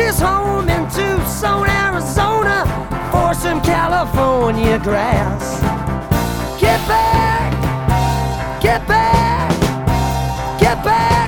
his home in Tucson, Arizona, for some California grass. Get back, get back, get back.